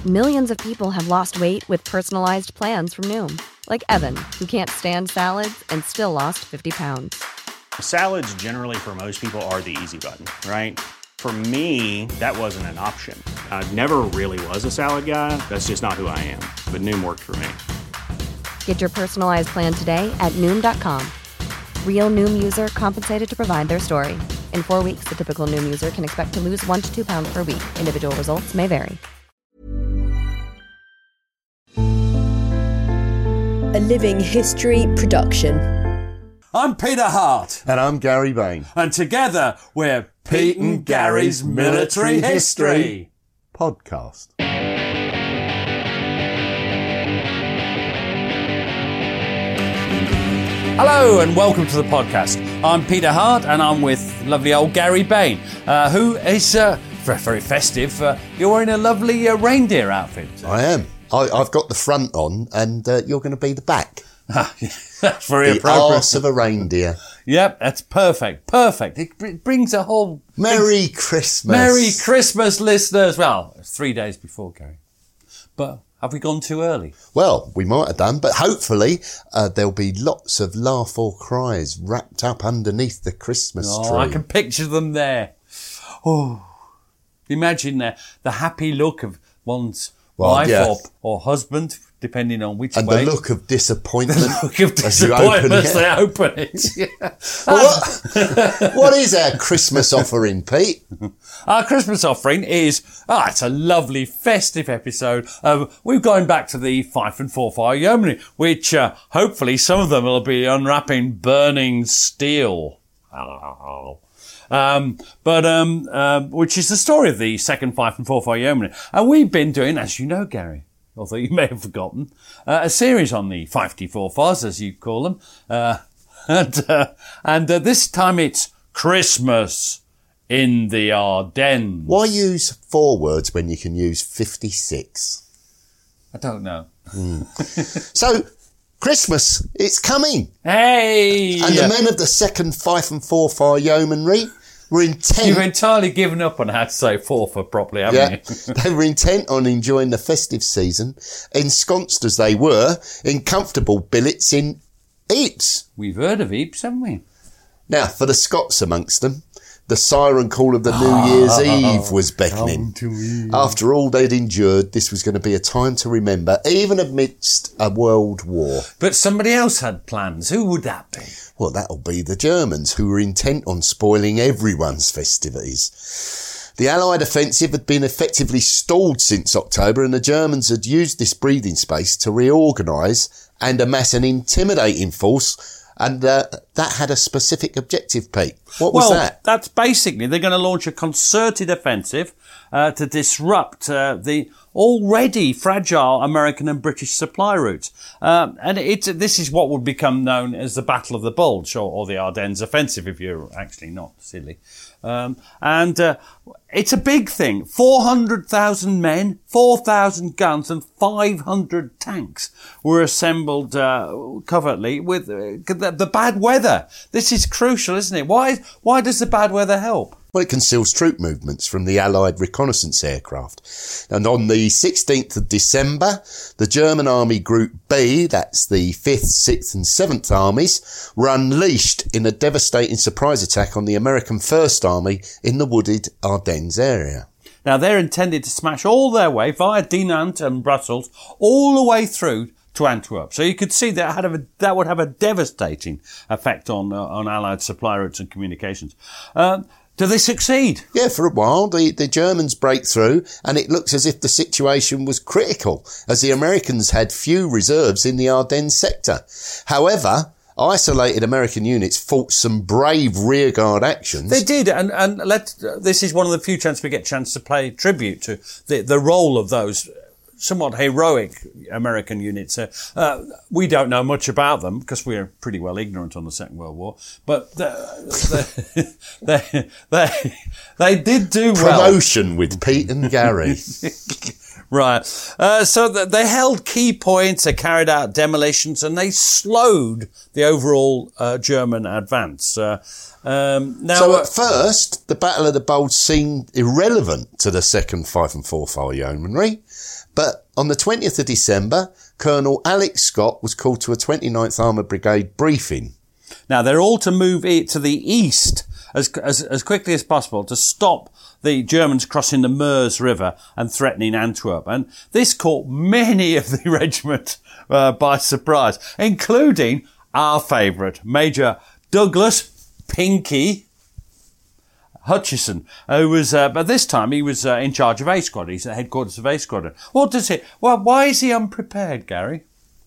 Millions of people have lost weight with personalized plans from Noom. Like Evan, who can't stand salads and still lost 50 pounds. Salads generally for most people are the easy button, right? For me, that wasn't an option. I never really was a salad guy. That's just not who I am. But Noom worked for me. Get your personalized plan today at Noom.com. Real Noom user compensated to provide their story. In 4 weeks, the typical Noom user can expect to lose 1 to 2 pounds per week. Individual results may vary. A Living History production. I'm Peter Hart. And I'm Gary Bain. And together we're Pete and Gary's Military History Podcast. Hello and welcome to the podcast. I'm Peter Hart and I'm with lovely old Gary Bain, who is very festive. You're wearing a lovely reindeer outfit. I am. I've got the front on and you're going to be the back. That's very the appropriate. arse of a reindeer. Yep, that's perfect. Perfect. It brings a whole... Merry Christmas. Merry Christmas, listeners. Well, it's 3 days before, Gary. But have we gone too early? Well, we might have done, but hopefully there'll be lots of laugh or cries wrapped up underneath the Christmas tree. I can picture them there. Oh, imagine the happy look of one's wife or husband, depending on which and way. the look of disappointment. The look of disappointment as they open it. Yeah. What is our Christmas offering, Pete? Our Christmas offering is, it's a lovely festive episode. We're going back to the Fife and Forfar Yeomanry, which hopefully some of them will be unwrapping burning steel. Which is the story of the second Fife and Forfar Yeomanry. And we've been doing, as you know, Gary, although you may have forgotten, a series on the Fifety Forfars, as you call them. And this time it's Christmas in the Ardennes. Why use 4 words when you can use 56? I don't know. So, Christmas, it's coming. Hey! And the men of the second Fife and Forfar Yeomanry were intent... You've entirely given up on how to say Forfar properly, haven't you? They were intent on enjoying the festive season, ensconced as they were in comfortable billets in Ypres. We've heard of Ypres, haven't we? Now, for the Scots amongst them, the siren call of the New Year's Eve was beckoning. After all they'd endured, this was going to be a time to remember, even amidst a world war. But somebody else had plans. Who would that be? Well, that'll be the Germans, who were intent on spoiling everyone's festivities. The Allied offensive had been effectively stalled since October, and the Germans had used this breathing space to reorganise and amass an intimidating force. And that had a specific objective, Pete. What was that? That's basically they're going to launch a concerted offensive to disrupt the already fragile American and British supply routes. And this is what would become known as the Battle of the Bulge, or the Ardennes Offensive, if you're actually not silly. It's a big thing. 400,000 men, 4,000 guns and 500 tanks were assembled covertly with the bad weather. This is crucial, isn't it? Why does the bad weather help? Well, it conceals troop movements from the Allied reconnaissance aircraft. And on the 16th of December, the German Army Group B, that's the 5th, 6th and 7th Armies, were unleashed in a devastating surprise attack on the American 1st Army in the wooded Ardennes area. Now, they're intended to smash all their way via Dinant and Brussels all the way through to Antwerp. So you could see that would have a devastating effect on Allied supply routes and communications. Do they succeed? Yeah, for a while, the Germans break through, and it looks as if the situation was critical, as the Americans had few reserves in the Ardennes sector. However, isolated American units fought some brave rearguard actions. They did, and this is one of the few chances we get a chance to pay tribute to the role of those somewhat heroic American units. We don't know much about them because we're pretty well ignorant on the Second World War, but they did do well. Promotion with Pete and Gary. Right. So they held key points, they carried out demolitions, and they slowed the overall German advance. Now, so at first, the Battle of the Bulge seemed irrelevant to the 2nd 5 and 4 File Yeomanry, but on the 20th of December, Colonel Alex Scott was called to a 29th Armoured Brigade briefing. Now, they're all to move it to the east as quickly as possible to stop the Germans crossing the Meuse River and threatening Antwerp. And this caught many of the regiment by surprise, including our favourite, Major Douglas Pinky Hutchison, who was, but this time he was in charge of A Squadron. He's at headquarters of A Squadron. Why is he unprepared, Gary?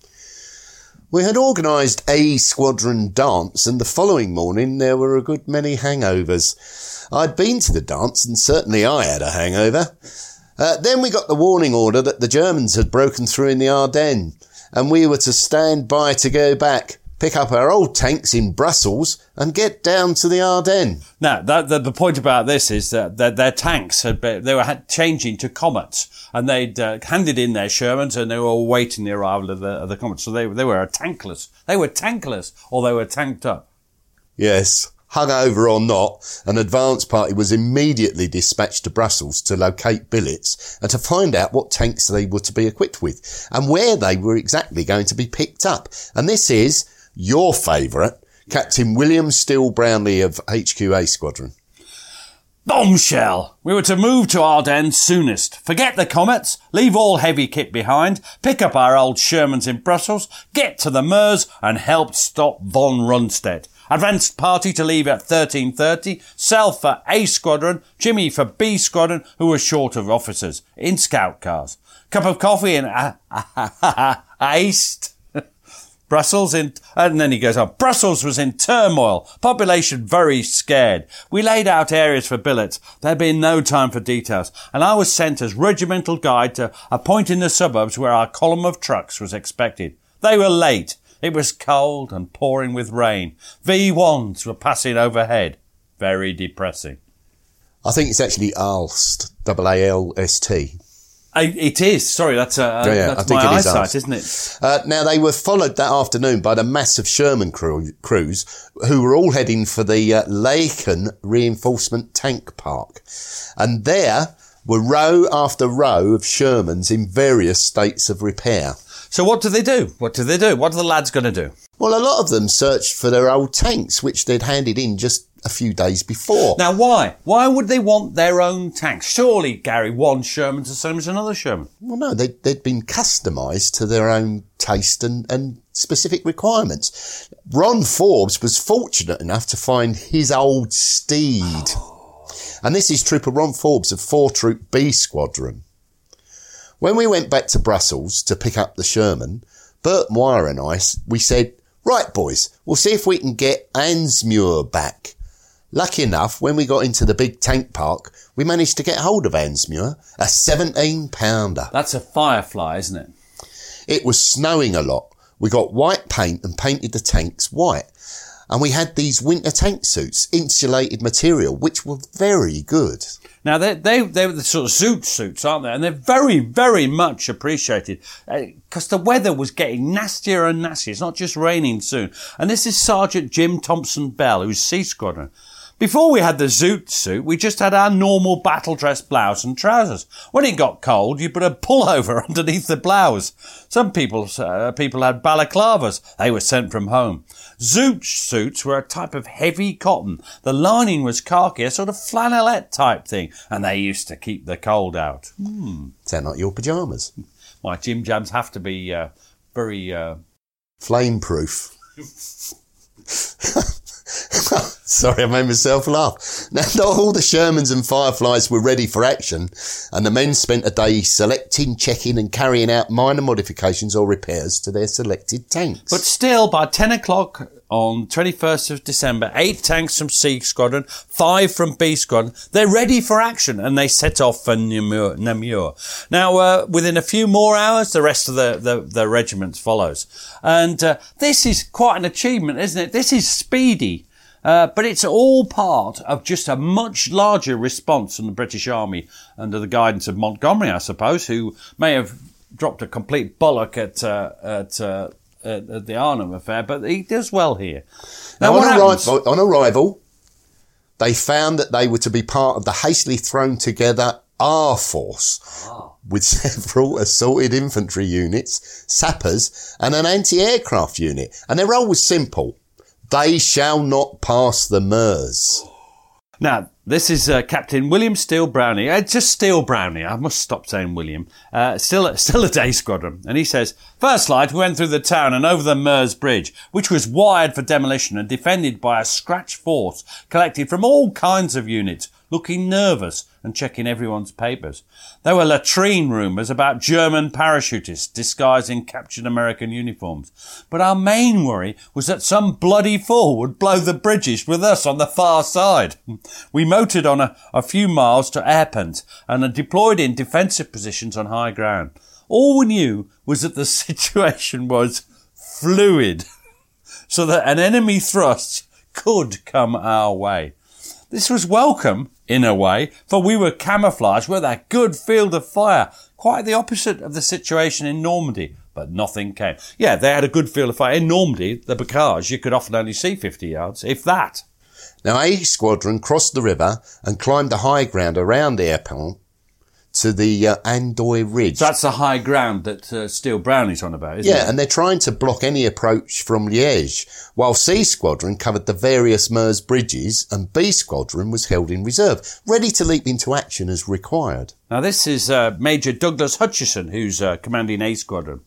We had organised A Squadron dance, and the following morning there were a good many hangovers. I'd been to the dance, and certainly I had a hangover. Then we got the warning order that the Germans had broken through in the Ardennes, and we were to stand by to go back, pick up our old tanks in Brussels, and get down to the Ardennes. Now, the point about this is that their tanks they were changing to Comets, and they'd handed in their Shermans, and they were awaiting the arrival of the Comets. So they were tankless. They were tankless, or they were tanked up. Yes. Hungover or not, an advance party was immediately dispatched to Brussels to locate billets and to find out what tanks they were to be equipped with and where they were exactly going to be picked up. And this is your favourite, Captain William Steele Brownlee of HQA Squadron. Bombshell! We were to move to Ardennes soonest. Forget the Comets, leave all heavy kit behind, pick up our old Shermans in Brussels, get to the Meuse and help stop von Rundstedt. Advanced party to leave at 13:30, Sal for A Squadron, Jimmy for B Squadron, who was short of officers, in scout cars. Cup of coffee in iced. Brussels and then he goes on. Brussels was in turmoil. Population very scared. We laid out areas for billets. There'd been no time for details. And I was sent as regimental guide to a point in the suburbs where our column of trucks was expected. They were late. It was cold and pouring with rain. V1s were passing overhead. Very depressing. I think it's actually Alst, A-A-L-S-T. It is. Sorry, that's my eyesight, isn't it? Now, they were followed that afternoon by the massive Sherman crews who were all heading for the Laeken Reinforcement Tank Park. And there were row after row of Shermans in various states of repair. So what do they do? What are the lads going to do? Well, a lot of them searched for their old tanks, which they'd handed in just a few days before. Now, why? Why would they want their own tanks? Surely, Gary, one Sherman's the same as another Sherman. Well, no, they'd been customised to their own taste and specific requirements. Ron Forbes was fortunate enough to find his old steed. And this is Trooper Ron Forbes of 4 Troop B Squadron. When we went back to Brussels to pick up the Sherman, Bert Moir and we said, right, boys, we'll see if we can get Ansmuir back. Lucky enough, when we got into the big tank park, we managed to get hold of Ansmuir, a 17-pounder. That's a Firefly, isn't it? It was snowing a lot. We got white paint and painted the tanks white. And we had these winter tank suits, insulated material, which were very good. Now, they were the sort of zoot suits, aren't they? And they're very, very much appreciated because the weather was getting nastier and nastier. It's not just raining soon. And this is Sergeant Jim Thompson Bell, who's C Squadron. Before we had the zoot suit, we just had our normal battle dress blouse and trousers. When it got cold, you put a pullover underneath the blouse. Some people had balaclavas. They were sent from home. Zoot suits were a type of heavy cotton. The lining was khaki, a sort of flannelette type thing, and they used to keep the cold out. Sound like your pyjamas. My Jim Jams have to be very... flame-proof. Sorry, I made myself laugh. Now, not all the Shermans and Fireflies were ready for action, and the men spent a day selecting, checking and carrying out minor modifications or repairs to their selected tanks. But still, by 10 o'clock on 21st of December, 8 tanks from C Squadron, 5 from B Squadron, they're ready for action, and they set off for Namur. Now, within a few more hours, the rest of the regiment follows. And this is quite an achievement, isn't it? This is speedy. But it's all part of just a much larger response from the British Army under the guidance of Montgomery, I suppose, who may have dropped a complete bollock at the Arnhem affair, but he does well here. Now on arrival, they found that they were to be part of the hastily thrown together R Force, with several assaulted infantry units, sappers, and an anti-aircraft unit. And their role was simple. They shall not pass the Meuse. Now, this is Captain William Steele Brownie. Just Steele Brownie. I must stop saying William. Still a day squadron. And he says, first light, we went through the town and over the Meuse Bridge, which was wired for demolition and defended by a scratch force collected from all kinds of units, looking nervous and checking everyone's papers. There were latrine rumours about German parachutists disguised in captured American uniforms. But our main worry was that some bloody fool would blow the British with us on the far side. We motored on a few miles to Airpent and are deployed in defensive positions on high ground. All we knew was that the situation was fluid, so that an enemy thrust could come our way. This was welcome, in a way, for we were camouflaged with a good field of fire, quite the opposite of the situation in Normandy, but nothing came. Yeah, they had a good field of fire. In Normandy, the Bocage, you could often only see 50 yards, if that. Now, A Squadron crossed the river and climbed the high ground around Airpent to the Andoy Ridge. So that's the high ground that Steele Brownie's on about, isn't it? Yeah, and they're trying to block any approach from Liège, while C Squadron covered the various Meuse bridges and B Squadron was held in reserve, ready to leap into action as required. Now, this is Major Douglas Hutchison, who's commanding A Squadron.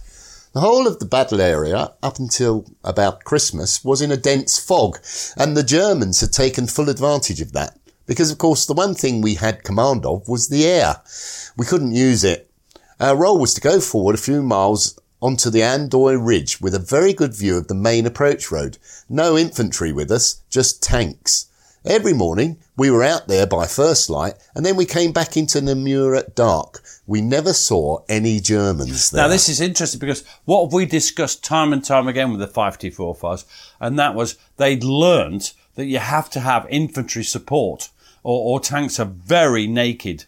The whole of the battle area, up until about Christmas, was in a dense fog, and the Germans had taken full advantage of that. Because, of course, the one thing we had command of was the air. We couldn't use it. Our role was to go forward a few miles onto the Andoy Ridge with a very good view of the main approach road. No infantry with us, just tanks. Every morning, we were out there by first light, and then we came back into Namur at dark. We never saw any Germans there. Now, this is interesting because what have we discussed time and time again with the 5T45s? And that was they'd learnt that you have to have infantry support or tanks are very naked.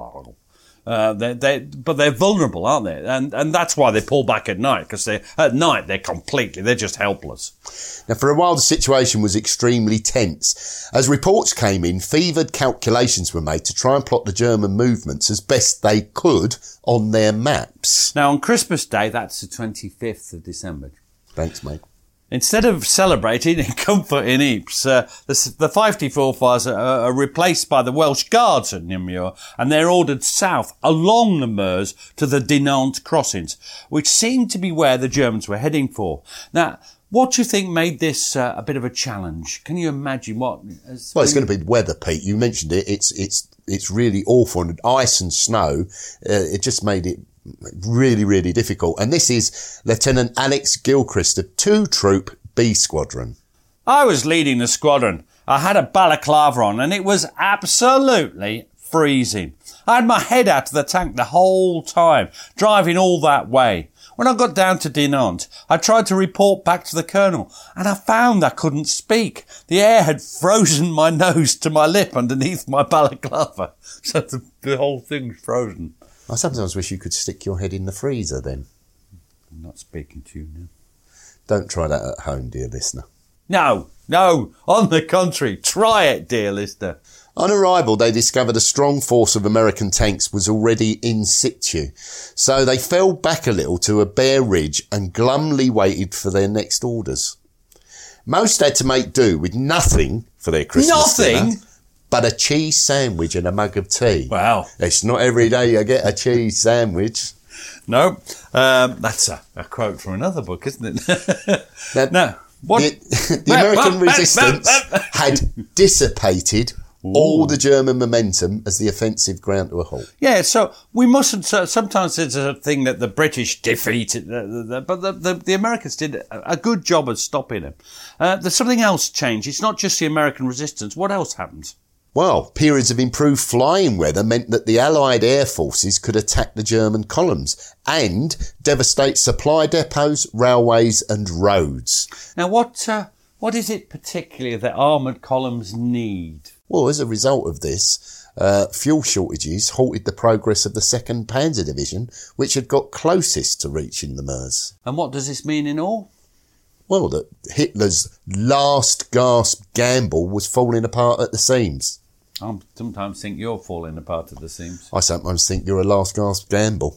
But they're vulnerable, aren't they? And that's why they pull back at night, because at night they're just helpless. Now, for a while, the situation was extremely tense. As reports came in, fevered calculations were made to try and plot the German movements as best they could on their maps. Now, on Christmas Day, that's the 25th of December. Thanks, mate. Instead of celebrating in comfort in Ypres, the 5T45s are replaced by the Welsh Guards at Namur, and they're ordered south along the Meuse to the Dinant crossings, which seemed to be where the Germans were heading for. Now, what do you think made this a bit of a challenge? Can you imagine what? Well, it's going to be weather, Pete. You mentioned it. It's really awful, and ice and snow. It just made it really, really difficult. And this is Lieutenant Alex Gilchrist of 2 Troop B Squadron. I was leading the squadron. I had a balaclava on and it was absolutely freezing. I had my head out of the tank the whole time, driving all that way. When I got down to Dinant, I tried to report back to the colonel and I found I couldn't speak. The air had frozen my nose to my lip underneath my balaclava. So the whole thing was frozen. I sometimes wish you could stick your head in the freezer then. I'm not speaking to you now. Don't try that at home, dear listener. No, on the contrary, try it, dear listener. On arrival, they discovered a strong force of American tanks was already in situ. So they fell back a little to a bare ridge and glumly waited for their next orders. Most had to make do with nothing for their Christmas dinner. But a cheese sandwich and a mug of tea. Wow. It's not every day you get a cheese sandwich. No, that's a quote from another book, isn't it? No. What? The American resistance had dissipated all the German momentum as the offensive ground to a halt. Yeah, so we mustn't... sometimes it's a thing that the British defeated, but the Americans did a good job of stopping them. There's something else changed. It's not just the American resistance. What else happened? Well, periods of improved flying weather meant that the Allied air forces could attack the German columns and devastate supply depots, railways and roads. Now, what What is it particularly that armoured columns need? Well, as a result of this, fuel shortages halted the progress of the 2nd Panzer Division, which had got closest to reaching the Meuse. And what does this mean in all? Well, that Hitler's last gasp gamble was falling apart at the seams. I sometimes think you're falling apart at the seams. I sometimes think you're a last gasp gamble.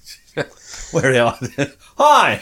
Where are you? Hi!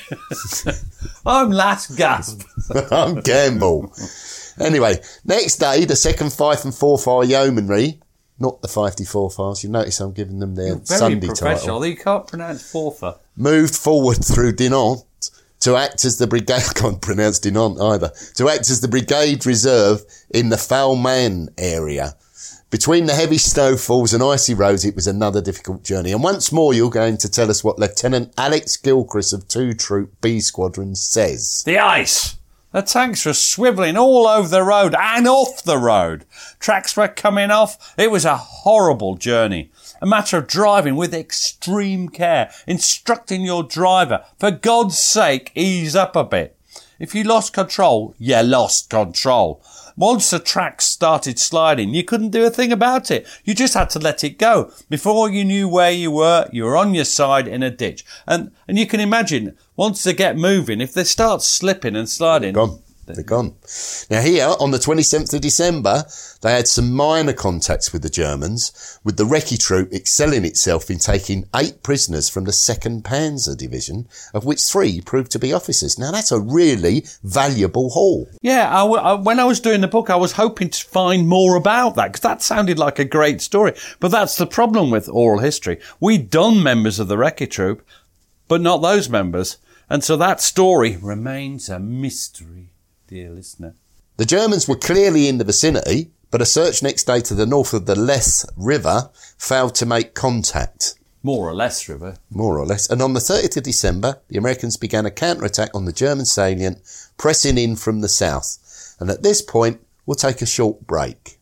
I'm Last Gasp. I'm Gamble. Anyway, next day, the 2nd Fife and 4 Fire Yeomanry, not the 54 Files, you notice I'm giving them their Sunday title, although you can't pronounce Forfa. moved forward through Dinant to act as the brigade, I can't pronounce Dinant either, to act as the brigade reserve in the Falman area. Between the heavy snowfalls and icy roads, it was another difficult journey. And once more, you're going to tell us what Lieutenant Alex Gilchrist of 2 Troop B Squadron says. The ice! The tanks were swivelling all over the road and off the road. Tracks were coming off. It was a horrible journey. A matter of driving with extreme care, instructing your driver, for God's sake, ease up a bit. If you lost control, you lost control. Once the tracks started sliding, you couldn't do a thing about it. You just had to let it go. Before you knew where you were on your side in a ditch. And you can imagine, once they get moving, if they start slipping and sliding... They're gone. Now here, on the 27th of December, they had some minor contacts with the Germans, with the Recce Troop excelling itself in taking 8 prisoners from the 2nd Panzer Division, of which 3 proved to be officers. Now that's a really valuable haul. Yeah, when I was doing the book, I was hoping to find more about that, because that sounded like a great story. But that's the problem with oral history. We'd done members of the Recce Troop, but not those members. And so that story remains a mystery. Dear listener. The Germans were clearly in the vicinity, but a search next day to the north of the Lesse River failed to make contact. More or less, River. More or less. And on the 30th of December, the Americans began a counterattack on the German salient, pressing in from the south. And at this point, we'll take a short break.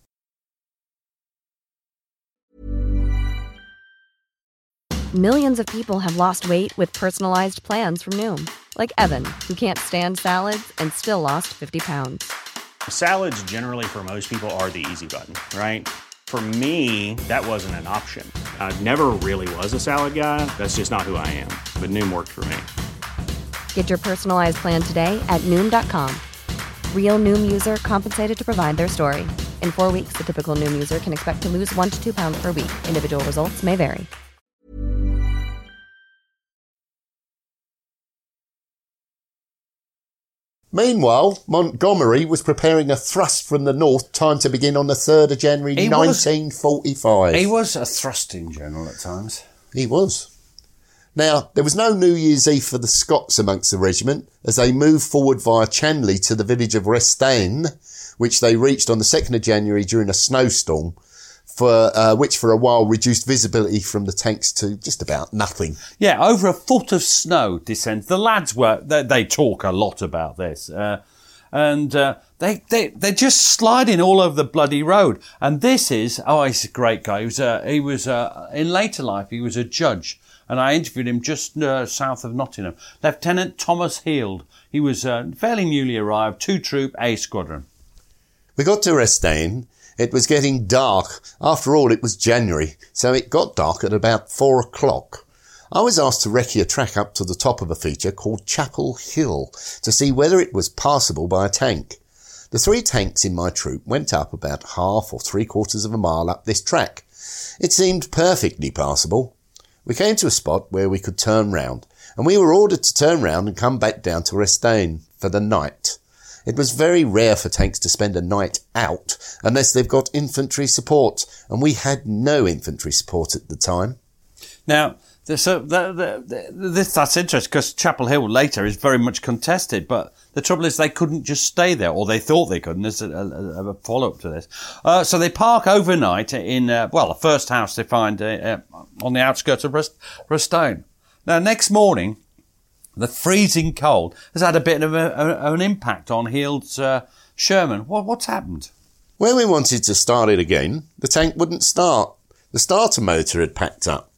Millions of people have lost weight with personalized plans from Noom. Like Evan, who can't stand salads and still lost 50 pounds. Salads generally for most people are the easy button, right? For me, that wasn't an option. I never really was a salad guy. That's just not who I am. But Noom worked for me. Get your personalized plan today at Noom.com. Real Noom user compensated to provide their story. In 4 weeks, the typical Noom user can expect to lose 1 to 2 pounds per week. Individual results may vary. Meanwhile, Montgomery was preparing a thrust from the north, timed to begin on the 3rd of January 1945. He was a thrusting general at times. He was. Now, there was no New Year's Eve for the Scots amongst the regiment, as they moved forward via Chanley to the village of Restaine, which they reached on the 2nd of January during a snowstorm, which for a while reduced visibility from the tanks to just about nothing. Yeah, over a foot of snow descends. The lads they talk a lot about this. And they're just sliding all over the bloody road. And this is, he's a great guy. He was in later life, he was a judge. And I interviewed him just south of Nottingham. Lieutenant Thomas Heald. He was fairly newly arrived, 2 Troop A Squadron. We got to Restaine. It was getting dark. After all, it was January, so it got dark at about 4 o'clock. I was asked to recce a track up to the top of a feature called Chapel Hill to see whether it was passable by a tank. The 3 tanks in my troop went up about half or 3/4 of a mile up this track. It seemed perfectly passable. We came to a spot where we could turn round, and we were ordered to turn round and come back down to Restaine for the night. It was very rare for tanks to spend a night out unless they've got infantry support, and we had no infantry support at the time. Now, that's interesting, because Chapel Hill later is very much contested, but the trouble is they couldn't just stay there, or they thought they couldn't. There's a follow-up to this. So they park overnight in, the first house they find on the outskirts of Restaine. Now, next morning, the freezing cold has had a bit of an impact on Heald's Sherman. What's happened? When we wanted to start it again, the tank wouldn't start. The starter motor had packed up.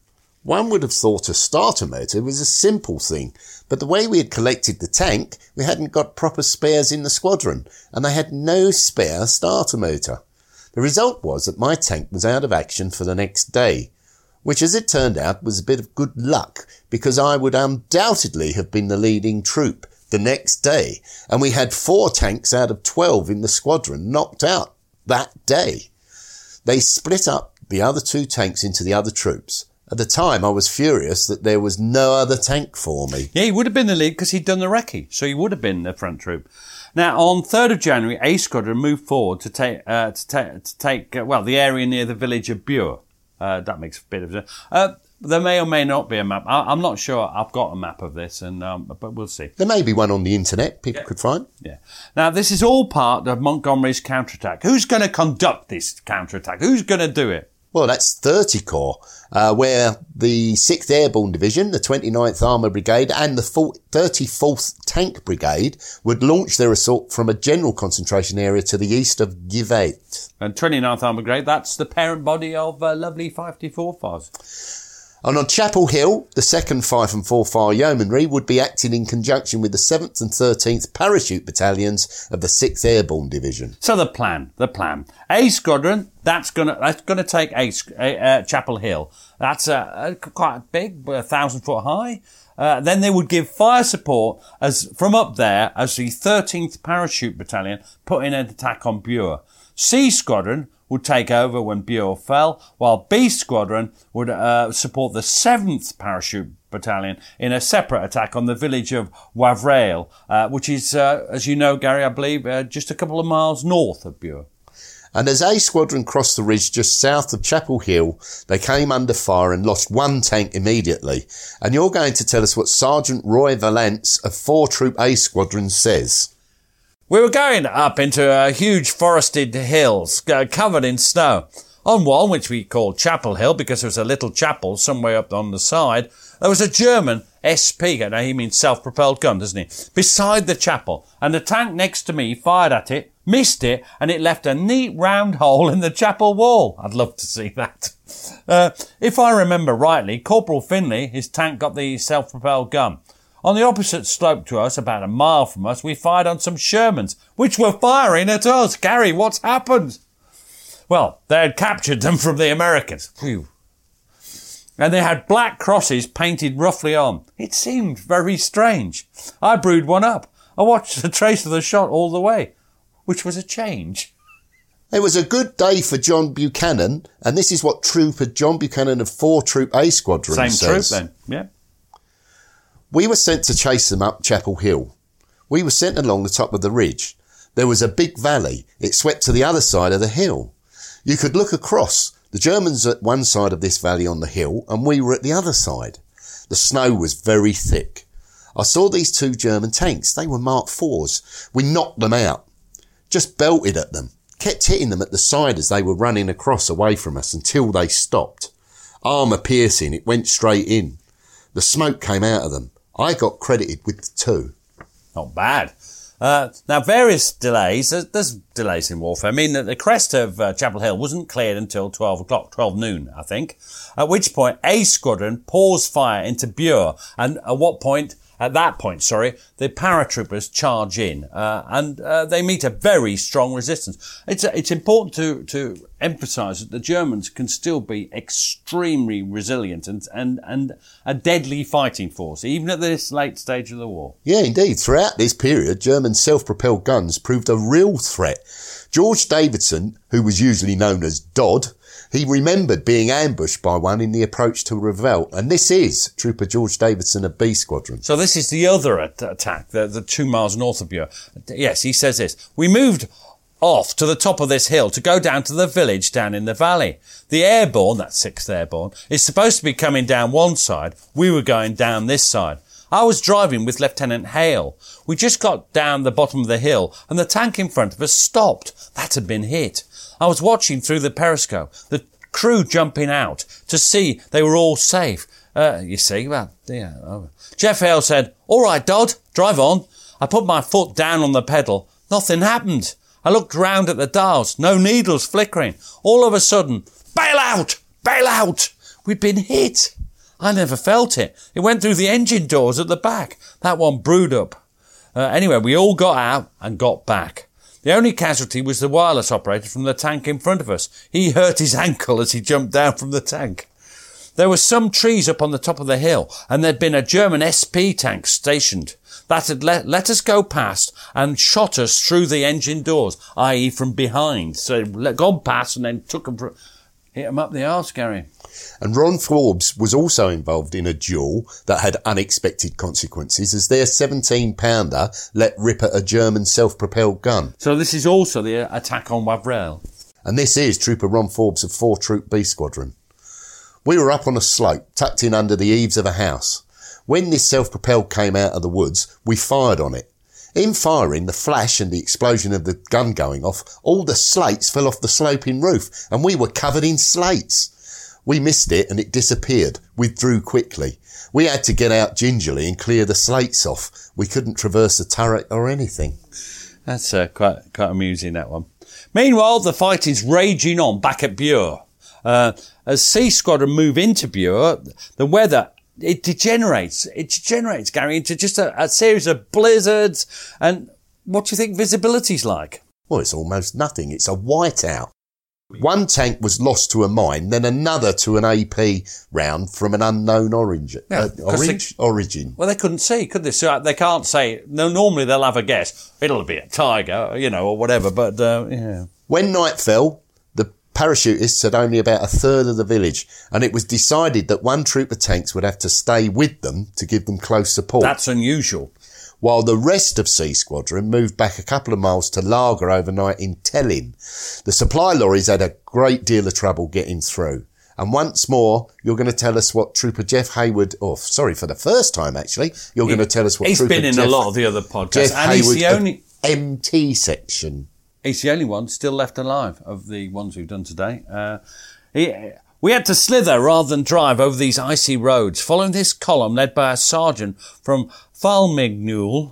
One would have thought a starter motor was a simple thing, but the way we had collected the tank, we hadn't got proper spares in the squadron, and they had no spare starter motor. The result was that my tank was out of action for the next day, which as it turned out was a bit of good luck, because I would undoubtedly have been the leading troop the next day, and we had 4 tanks out of 12 in the squadron knocked out that day. They split up the other 2 tanks into the other troops. At the time, I was furious that there was no other tank for me. Yeah, he would have been the lead because he'd done the recce, so he would have been the front troop. Now, on 3rd of January, A Squadron moved forward to take the area near the village of Bure. That makes a bit of sense. There may or may not be a map. I'm not sure. I've got a map of this, but we'll see. There may be one on the internet people could find. Yeah. Now, this is all part of Montgomery's counterattack. Who's going to conduct this counterattack? Who's going to do it? Well, that's 30 Corps, where the 6th Airborne Division, the 29th Armoured Brigade and the 34th Tank Brigade would launch their assault from a general concentration area to the east of Givet. And 29th Armoured Brigade, that's the parent body of lovely 54 Files. And on Chapel Hill, the 2nd, 5 and 4 Fire Yeomanry would be acting in conjunction with the 7th and 13th Parachute Battalions of the 6th Airborne Division. So the plan. A Squadron, that's gonna take Chapel Hill. That's quite big, 1,000 foot high. Then they would give fire support from up there as the 13th Parachute Battalion put in an attack on Bure. C Squadron would take over when Bure fell, while B Squadron would support the 7th Parachute Battalion in a separate attack on the village of Wavreil, which is, as you know, Gary, I believe, just a couple of miles north of Bure. And as A Squadron crossed the ridge just south of Chapel Hill, they came under fire and lost 1 tank immediately. And you're going to tell us what Sergeant Roy Valance of 4 Troop A Squadron says. We were going up into huge forested hills covered in snow. On one, which we called Chapel Hill because there was a little chapel somewhere up on the side, there was a German SP, now he means self-propelled gun, doesn't he, beside the chapel. And the tank next to me fired at it, missed it, and it left a neat round hole in the chapel wall. I'd love to see that. If I remember rightly, Corporal Finley, his tank got the self-propelled gun. On the opposite slope to us, about a mile from us, we fired on some Shermans, which were firing at us. Gary, what's happened? Well, they had captured them from the Americans. Phew. And they had black crosses painted roughly on. It seemed very strange. I brewed one up. I watched the trace of the shot all the way, which was a change. It was a good day for John Buchanan, and this is what Trooper John Buchanan of 4 Troop A Squadron says. Same troop then, yeah. We were sent to chase them up Chapel Hill. We were sent along the top of the ridge. There was a big valley. It swept to the other side of the hill. You could look across. The Germans at one side of this valley on the hill, and we were at the other side. The snow was very thick. I saw these 2 German tanks. They were Mark IVs. We knocked them out. Just belted at them. Kept hitting them at the side as they were running across away from us until they stopped. Armour piercing. It went straight in. The smoke came out of them. I got credited with the 2. Not bad. Now, various delays. There's delays in warfare. I mean, the crest of Chapel Hill wasn't cleared until 12 noon, I think. At which point, A Squadron pours fire into Bure. And at that point, the paratroopers charge in, and they meet a very strong resistance. It's important to emphasise that the Germans can still be extremely resilient and a deadly fighting force, even at this late stage of the war. Yeah, indeed. Throughout this period, German self-propelled guns proved a real threat. George Davidson, who was usually known as Dodd, he remembered being ambushed by one in the approach to Revel, and this is Trooper George Davidson of B Squadron. So this is the other attack, the 2 miles north of Bure. Yes, he says this. We moved off to the top of this hill to go down to the village down in the valley. The airborne, that's 6th Airborne, is supposed to be coming down one side. We were going down this side. I was driving with Lieutenant Hale. We just got down the bottom of the hill and the tank in front of us stopped. That had been hit. I was watching through the periscope, the crew jumping out to see they were all safe. Jeff Hale said, "All right, Dodd, drive on." I put my foot down on the pedal. Nothing happened. I looked round at the dials. No needles flickering. All of a sudden, bail out! Bail out! We'd been hit. I never felt it. It went through the engine doors at the back. That one brewed up. Anyway, we all got out and got back. The only casualty was the wireless operator from the tank in front of us. He hurt his ankle as he jumped down from the tank. There were some trees up on the top of the hill, and there'd been a German SP tank stationed. That had let us go past and shot us through the engine doors, i.e. from behind. So gone past and then hit them up the arse, Gary. And Ron Forbes was also involved in a duel that had unexpected consequences as their 17-pounder let rip at a German self-propelled gun. So this is also the attack on Wavre. And this is Trooper Ron Forbes of 4 Troop B Squadron. We were up on a slope, tucked in under the eaves of a house. When this self-propelled came out of the woods, we fired on it. In firing, the flash and the explosion of the gun going off, all the slates fell off the sloping roof, and we were covered in slates. We missed it and it disappeared, withdrew quickly. We had to get out gingerly and clear the slates off. We couldn't traverse the turret or anything. That's quite amusing, that one. Meanwhile, the fighting's raging on back at Bure. As C Squadron move into Bure, the weather, it degenerates, Gary, into just a series of blizzards. And what do you think visibility's like? Well, it's almost nothing. It's a whiteout. One tank was lost to a mine, then another to an AP round from an unknown origin. Well, they couldn't see, could they? So they can't say. No, normally they'll have a guess. It'll be a tiger, or whatever. But yeah. When night fell, the parachutists had only about a third of the village, and it was decided that one troop of tanks would have to stay with them to give them close support. That's unusual. While the rest of C Squadron moved back a couple of miles to Lager overnight in Tellin. The supply lorries had a great deal of trouble getting through. And once more, you're going to tell us what Trooper Jeff Hayward, for the first time actually, you're going to tell us what he's Trooper been in Jeff, a lot of the other podcasts. Jeff And Hayward he's the only MT section. He's the only one still left alive of the ones we've done today. We had to slither rather than drive over these icy roads, following this column led by a sergeant from Falmignul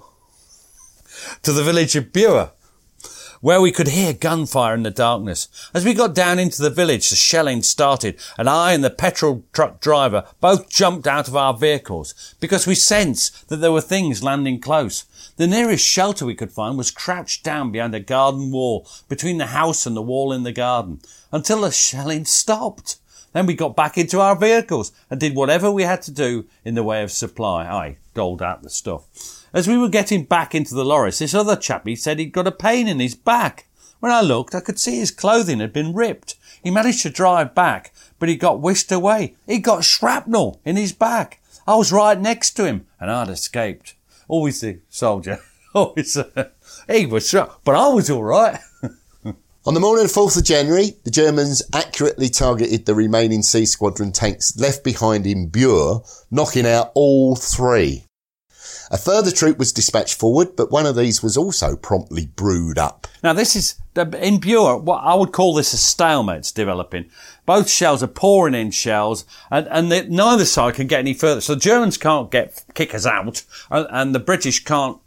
to the village of Bure, where we could hear gunfire in the darkness. As we got down into the village, the shelling started, and I and the petrol truck driver both jumped out of our vehicles because we sensed that there were things landing close. The nearest shelter we could find was crouched down behind a garden wall between the house and the wall in the garden until the shelling stopped. Then we got back into our vehicles and did whatever we had to do in the way of supply. I doled out the stuff. As we were getting back into the lorries, this other chappie said he'd got a pain in his back. When I looked, I could see his clothing had been ripped. He managed to drive back, but he got whisked away. He got shrapnel in his back. I was right next to him, and I'd escaped. Always the soldier. Always, he was shot, but I was all right. On the morning of 4th of January, the Germans accurately targeted the remaining C Squadron tanks left behind in Bure, knocking out all 3. A further troop was dispatched forward, but one of these was also promptly brewed up. Now this is, in Bure, what I would call this a stalemate's developing. Both shells are pouring in shells, and neither side can get any further. So the Germans can't kick us out, and the British can't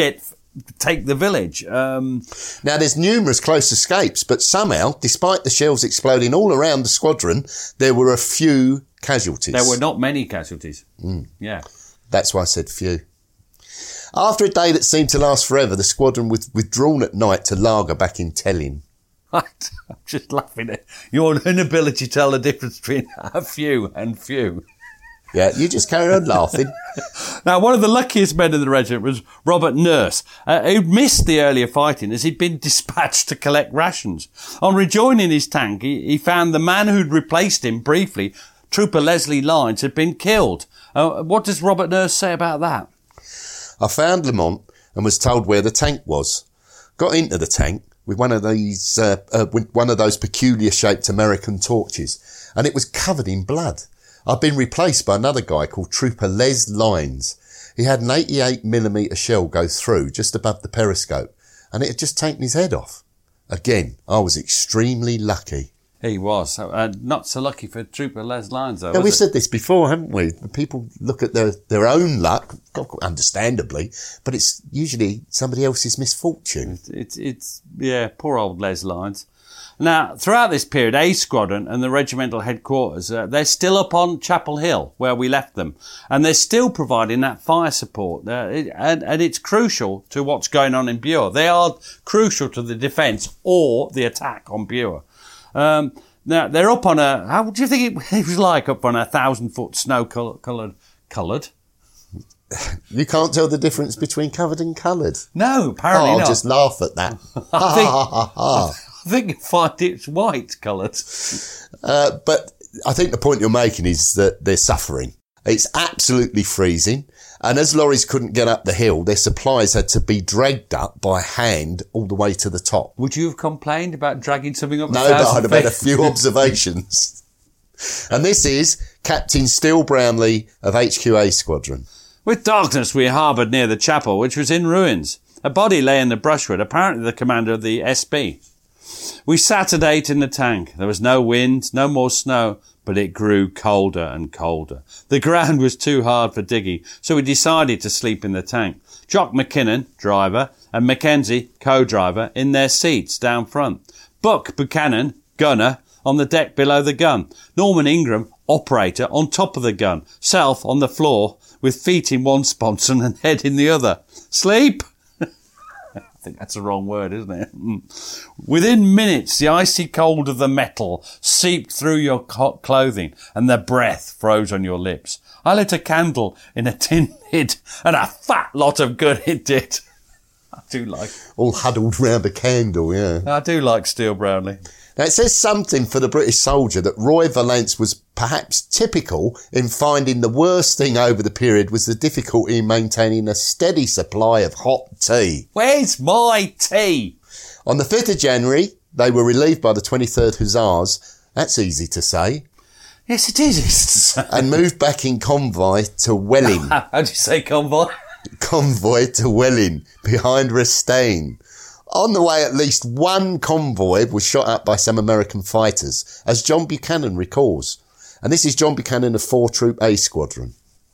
take the village. Now, there's numerous close escapes, but somehow, despite the shells exploding all around the squadron, there were a few casualties. There were not many casualties. Yeah. That's why I said few. After a day that seemed to last forever, the squadron was withdrawn at night to Lager back in Tellin. I'm just laughing at your inability to tell the difference between a few and few. Yeah, you just carry on laughing. Now, one of the luckiest men in the regiment was Robert Nurse, who'd missed the earlier fighting as he'd been dispatched to collect rations. On rejoining his tank, he found the man who'd replaced him briefly, Trooper Leslie Lyons, had been killed. What does Robert Nurse say about that? I found Lamont and was told where the tank was. Got into the tank with one of those peculiar-shaped American torches, and it was covered in blood. I'd been replaced by another guy called Trooper Les Lyons. He had an 88mm shell go through just above the periscope, and it had just taken his head off. Again, I was extremely lucky. He was. Not so lucky for Trooper Les Lyons, though. Yeah, we've said this before, haven't we? People look at their own luck, understandably, but it's usually somebody else's misfortune. It's poor old Les Lyons. Now, throughout this period, A Squadron and the regimental headquarters, they're still up on Chapel Hill, where we left them. And they're still providing that fire support. And it's crucial to what's going on in Bure. They are crucial to the defence or the attack on Bure. Now, they're up on how do you think it was like up on 1,000-foot snow-coloured? You can't tell the difference between covered and coloured. No, apparently not. I'll just laugh at that. I think you'll find it's white coloured. But I think the point you're making is that they're suffering. It's absolutely freezing. And as lorries couldn't get up the hill, their supplies had to be dragged up by hand all the way to the top. Would you have complained about dragging something up? No, but I'd have had a few observations. And this is Captain Steele Brownlee of HQA Squadron. With darkness, we harboured near the chapel, which was in ruins. A body lay in the brushwood, apparently the commander of the SB. We sat at 8 in the tank. There was no wind, no more snow, but it grew colder and colder. The ground was too hard for digging, so we decided to sleep in the tank. Jock McKinnon, driver, and Mackenzie, co-driver, in their seats down front. Buck Buchanan, gunner, on the deck below the gun. Norman Ingram, operator, on top of the gun. Self on the floor, with feet in one sponson and head in the other. Sleep? I think that's the wrong word, isn't it? Within minutes, the icy cold of the metal seeped through your clothing and the breath froze on your lips. I lit a candle in a tin lid and a fat lot of good it did. I do like... All huddled round a candle, yeah. I do like Steele Brownlee. Now, it says something for the British soldier that Roy Valence was perhaps typical in finding the worst thing over the period was the difficulty in maintaining a steady supply of hot tea. Where's my tea? On the 5th of January, they were relieved by the 23rd Hussars. That's easy to say. Yes, it is easy to say. And moved back in convoy to Welling. How do you say convoy? Convoy to Welling, behind Restaine. On the way, at least one convoy was shot up by some American fighters, as John Buchanan recalls. And this is John Buchanan of 4 Troop A Squadron.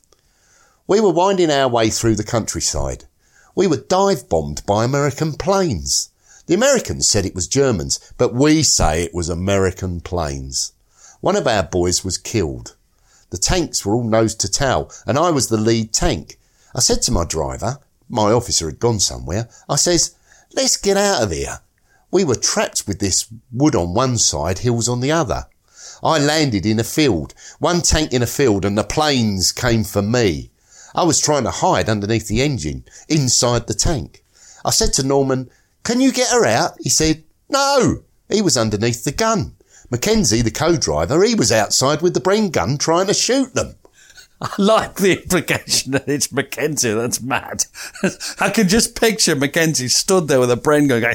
We were winding our way through the countryside. We were dive-bombed by American planes. The Americans said it was Germans, but we say it was American planes. One of our boys was killed. The tanks were all nose to tail, and I was the lead tank. I said to my driver, my officer had gone somewhere, I says, let's get out of here. We were trapped with this wood on one side, hills on the other. I landed in a field, one tank in a field, and the planes came for me. I was trying to hide underneath the engine, inside the tank. I said to Norman, can you get her out? He said, no. He was underneath the gun. Mackenzie, the co-driver, he was outside with the Bren gun trying to shoot them. I like the implication that it's Mackenzie that's mad. I can just picture Mackenzie stood there with a Bren gun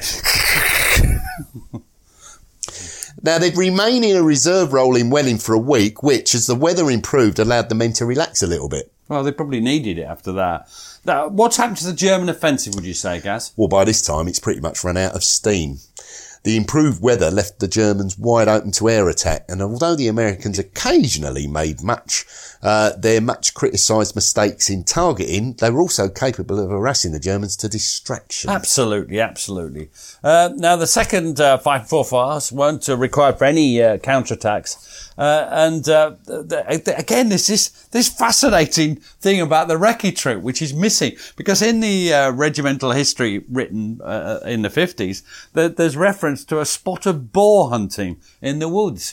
going... Now, they'd remain in a reserve role in Welling for a week, which, as the weather improved, allowed the men to relax a little bit. Well, they probably needed it after that. Now, what's happened to the German offensive, would you say, Gaz? Well, by this time, it's pretty much run out of steam. The improved weather left the Germans wide open to air attack, and although the Americans occasionally made their much criticised mistakes in targeting, they were also capable of harassing the Germans to distraction. Absolutely, absolutely. Now, the second 545s weren't required for any counterattacks. Again, this fascinating thing about the recce troop, which is missing, because in the regimental history written in the 50s, there's reference to a spot of boar hunting in the woods.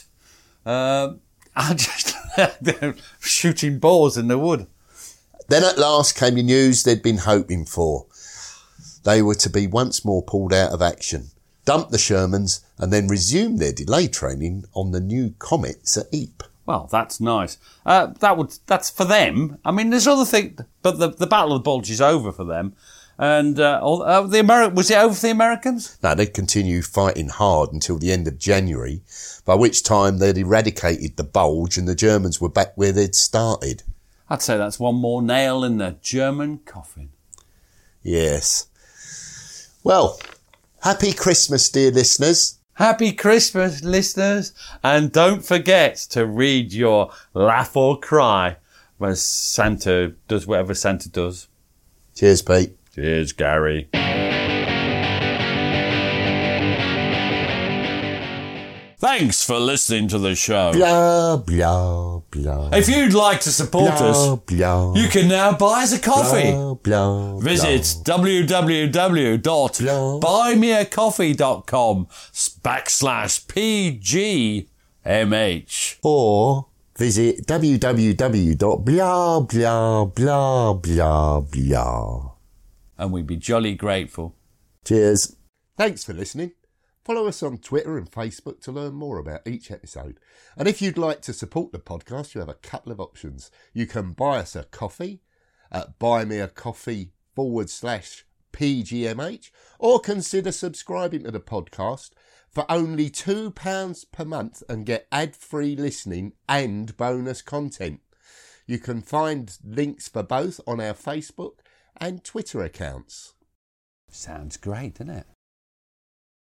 I just shooting boars in the wood. Then at last came the news they'd been hoping for. They were to be once more pulled out of action, dump the Shermans, and then resume their delay training on the new Comets at Ypres. Well, that's nice. That's for them. I mean, there's other things, but the Battle of the Bulge is over for them. And was it over for the Americans? No, they'd continue fighting hard until the end of January, by which time they'd eradicated the Bulge and the Germans were back where they'd started. I'd say that's one more nail in the German coffin. Yes. Well, happy Christmas, dear listeners. Happy Christmas, listeners. And don't forget to read your Laugh or Cry when Santa does whatever Santa does. Cheers, Pete. Cheers, Gary. Thanks for listening to the show. Blah, blah, blah. If you'd like to support us, blah, you can now buy us a coffee. blah, blah, Visit www.buymeacoffee.com/PGMH. or visit www.blah. And we'd be jolly grateful. Cheers. Thanks for listening. Follow us on Twitter and Facebook to learn more about each episode. And if you'd like to support the podcast, you have a couple of options. You can buy us a coffee at buymeacoffee.com/PGMH, or consider subscribing to the podcast for only £2 per month and get ad-free listening and bonus content. You can find links for both on our Facebook and Twitter accounts. Sounds great, doesn't it?